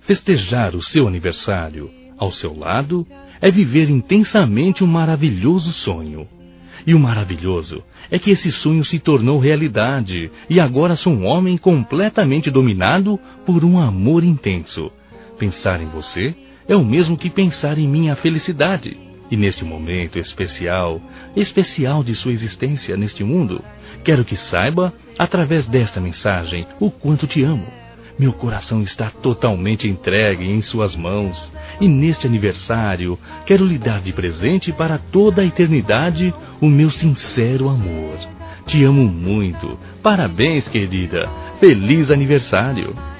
Festejar o seu aniversário ao seu lado é viver intensamente um maravilhoso sonho. E o maravilhoso é que esse sonho se tornou realidade e agora sou um homem completamente dominado por um amor intenso. Pensar em você é o mesmo que pensar em minha felicidade. E neste momento especial de sua existência neste mundo, quero que saiba, através desta mensagem, o quanto te amo. Meu coração está totalmente entregue em suas mãos. E neste aniversário, quero lhe dar de presente para toda a eternidade o meu sincero amor. Te amo muito. Parabéns, querida. Feliz aniversário.